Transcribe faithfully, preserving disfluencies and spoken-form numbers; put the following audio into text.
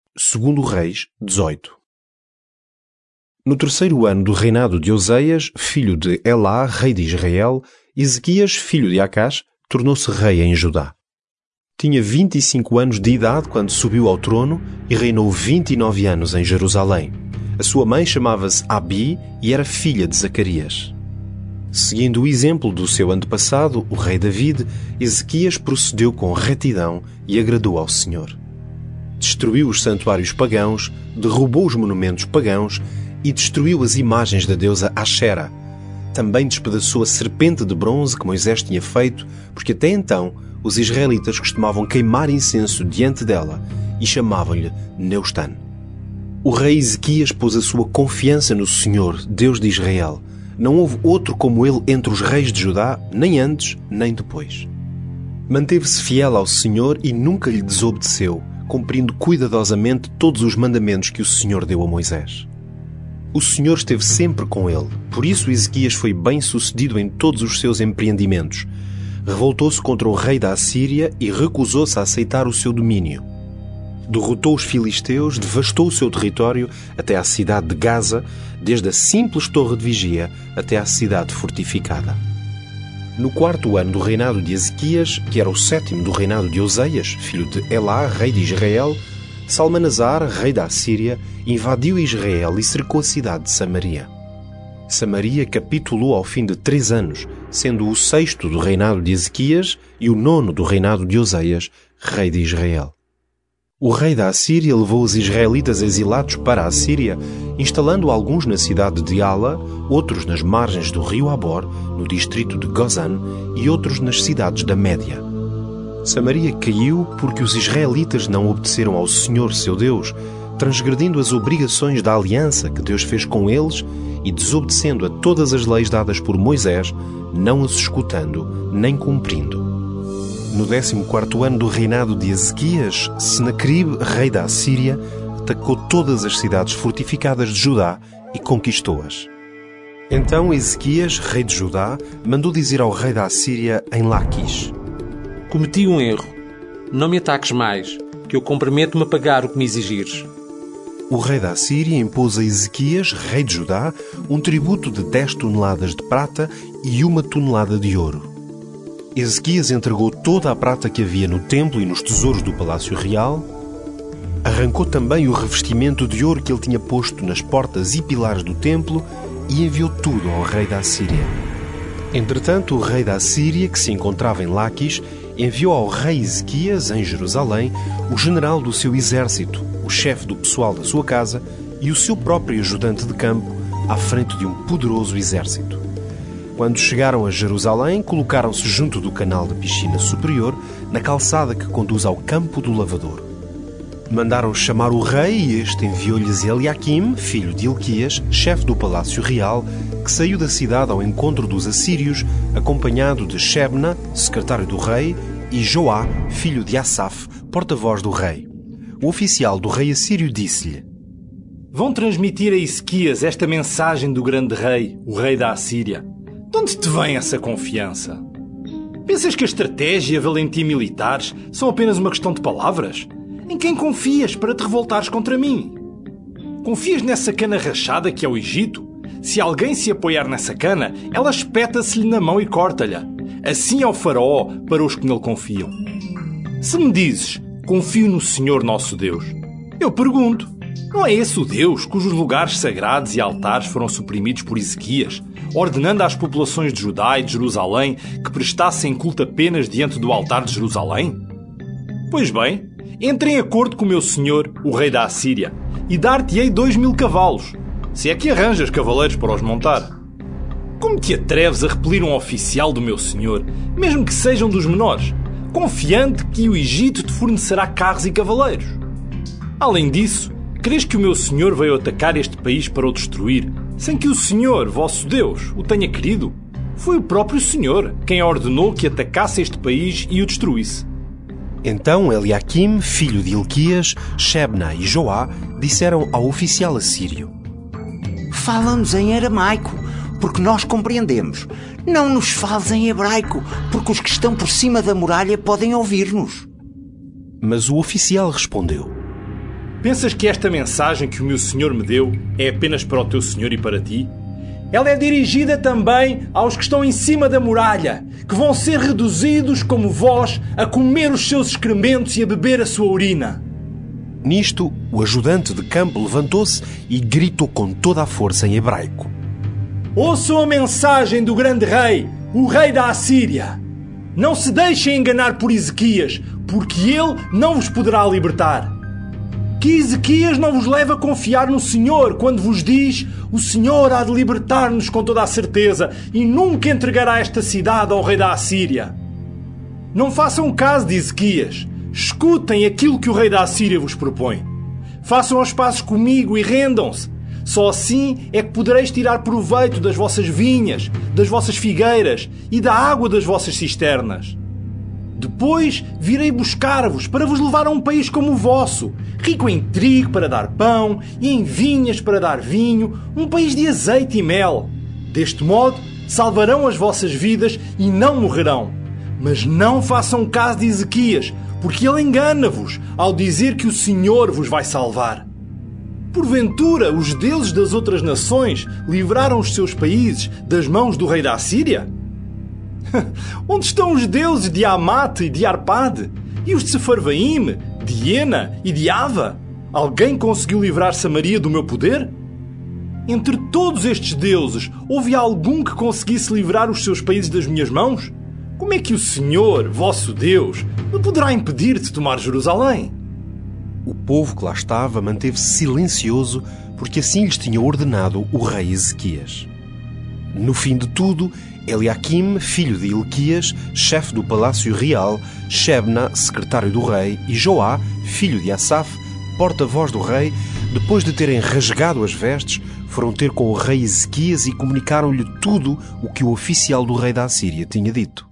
Segundo Reis dezoito. No terceiro ano do reinado de Oseias, filho de Elá, rei de Israel, Ezequias, filho de Acás, tornou-se rei em Judá. Tinha vinte e cinco anos de idade quando subiu ao trono e reinou vinte e nove anos em Jerusalém. A sua mãe chamava-se Abi e era filha de Zacarias. Seguindo o exemplo do seu antepassado, o rei David, Ezequias procedeu com retidão e agradou ao Senhor. Destruiu os santuários pagãos, derrubou os monumentos pagãos e destruiu as imagens da deusa Ashera. Também despedaçou a serpente de bronze que Moisés tinha feito, porque até então os israelitas costumavam queimar incenso diante dela e chamavam-lhe Neustã. O rei Ezequias pôs a sua confiança no Senhor, Deus de Israel. Não houve outro como ele entre os reis de Judá, nem antes, nem depois. Manteve-se fiel ao Senhor e nunca lhe desobedeceu, cumprindo cuidadosamente todos os mandamentos que o Senhor deu a Moisés. O Senhor esteve sempre com ele, por isso Ezequias foi bem-sucedido em todos os seus empreendimentos. Revoltou-se contra o rei da Assíria e recusou-se a aceitar o seu domínio. Derrotou os filisteus, devastou o seu território até à cidade de Gaza, desde a simples torre de vigia até à cidade fortificada. No quarto ano do reinado de Ezequias, que era o sétimo do reinado de Oseias, filho de Elá, rei de Israel, Salmanasar, rei da Assíria, invadiu Israel e cercou a cidade de Samaria. Samaria capitulou ao fim de três anos, sendo o sexto do reinado de Ezequias e o nono do reinado de Oseias, rei de Israel. O rei da Assíria levou os israelitas exilados para a Assíria, instalando alguns na cidade de Ala, outros nas margens do rio Abor, no distrito de Gozan, e outros nas cidades da Média. Samaria caiu porque os israelitas não obedeceram ao Senhor, seu Deus, transgredindo as obrigações da aliança que Deus fez com eles e desobedecendo a todas as leis dadas por Moisés, não as escutando nem cumprindo. No décimo quarto ano do reinado de Ezequias, Senaqueribe, rei da Assíria, atacou todas as cidades fortificadas de Judá e conquistou-as. Então Ezequias, rei de Judá, mandou dizer ao rei da Assíria em Laquis: Cometi um erro. Não me ataques mais, que eu comprometo-me a pagar o que me exigires. O rei da Assíria impôs a Ezequias, rei de Judá, um tributo de dez toneladas de prata e uma tonelada de ouro. Ezequias entregou toda a prata que havia no templo e nos tesouros do palácio real, arrancou também o revestimento de ouro que ele tinha posto nas portas e pilares do templo e enviou tudo ao rei da Assíria. Entretanto, o rei da Assíria, que se encontrava em Laquis, enviou ao rei Ezequias, em Jerusalém, o general do seu exército, o chefe do pessoal da sua casa e o seu próprio ajudante de campo, à frente de um poderoso exército. Quando chegaram a Jerusalém, colocaram-se junto do canal da piscina superior, na calçada que conduz ao campo do lavador. Mandaram chamar o rei e este enviou-lhes Eliaquim, filho de Hilquias, chefe do palácio real, que saiu da cidade ao encontro dos assírios, acompanhado de Shebna, secretário do rei, e Joá, filho de Asaf, porta-voz do rei. O oficial do rei assírio disse-lhe: Vão transmitir a Ezequias esta mensagem do grande rei, o rei da Assíria. De onde te vem essa confiança? Pensas que a estratégia e a valentia militares são apenas uma questão de palavras? Em quem confias para te revoltares contra mim? Confias nessa cana rachada que é o Egito? Se alguém se apoiar nessa cana, ela espeta-se-lhe na mão e corta-lhe. Assim é o faraó para os que nele confiam. Se me dizes, confio no Senhor nosso Deus, eu pergunto, não é esse o Deus cujos lugares sagrados e altares foram suprimidos por Ezequias, ordenando às populações de Judá e de Jerusalém que prestassem culto apenas diante do altar de Jerusalém? Pois bem, entre em acordo com o meu senhor, o rei da Assíria, e dar-te-ei dois mil cavalos, se é que arranjas cavaleiros para os montar. Como te atreves a repelir um oficial do meu senhor, mesmo que sejam dos menores, confiante que o Egito te fornecerá carros e cavaleiros? Além disso, crês que o meu senhor veio atacar este país para o destruir, sem que o Senhor, vosso Deus, o tenha querido? Foi o próprio Senhor quem ordenou que atacasse este país e o destruísse. Então Eliaquim, filho de Hilquias, Shebna e Joá disseram ao oficial assírio: Fala-nos em aramaico, porque nós compreendemos. Não nos fales em hebraico, porque os que estão por cima da muralha podem ouvir-nos. Mas o oficial respondeu: Pensas que esta mensagem que o meu senhor me deu é apenas para o teu senhor e para ti? Ela é dirigida também aos que estão em cima da muralha, que vão ser reduzidos como vós a comer os seus excrementos e a beber a sua urina. Nisto, o ajudante de campo levantou-se e gritou com toda a força em hebraico: Ouçam a mensagem do grande rei, o rei da Assíria. Não se deixem enganar por Ezequias, porque ele não vos poderá libertar. Que Ezequias não vos leve a confiar no Senhor quando vos diz: o Senhor há de libertar-nos com toda a certeza e nunca entregará esta cidade ao rei da Assíria. Não façam caso de Ezequias. Escutem aquilo que o rei da Assíria vos propõe. Façam as pazes comigo e rendam-se. Só assim é que podereis tirar proveito das vossas vinhas, das vossas figueiras e da água das vossas cisternas. Depois virei buscar-vos para vos levar a um país como o vosso, rico em trigo para dar pão e em vinhas para dar vinho, um país de azeite e mel. Deste modo, salvarão as vossas vidas e não morrerão. Mas não façam caso de Ezequias, porque ele engana-vos ao dizer que o Senhor vos vai salvar. Porventura, os deuses das outras nações livraram os seus países das mãos do rei da Assíria? Onde estão os deuses de Amate e de Arpade? E os de Sefarvaim, de Hena e de Ava? Alguém conseguiu livrar Samaria do meu poder? Entre todos estes deuses, houve algum que conseguisse livrar os seus países das minhas mãos? Como é que o Senhor, vosso Deus, me poderá impedir de tomar Jerusalém? O povo que lá estava manteve-se silencioso, porque assim lhes tinha ordenado o rei Ezequias. No fim de tudo, Eliaquim, filho de Hilquias, chefe do palácio real, Shebna, secretário do rei, e Joá, filho de Asaf, porta-voz do rei, depois de terem rasgado as vestes, foram ter com o rei Ezequias e comunicaram-lhe tudo o que o oficial do rei da Assíria tinha dito.